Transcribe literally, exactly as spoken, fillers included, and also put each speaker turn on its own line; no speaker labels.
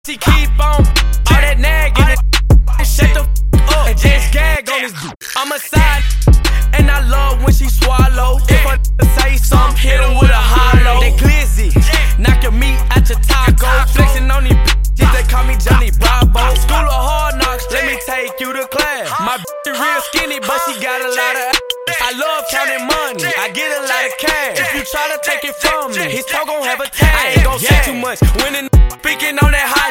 She keep on all that nagging and shut the f up and just gag on this dude. I'm a side and I love when she swallow. If a say something, hit him with a hollow. They glizzy, knock your meat out your taco. Flexing on these bitches, they call me Johnny Bravo. School of hard knocks, let me take you to class. My bitch is real skinny, but she got a lot of ass. I love counting money, I get a lot of cash. If you try to take it from me, his talk gon' have a tag. I ain't gon' say too much when the speaking on that high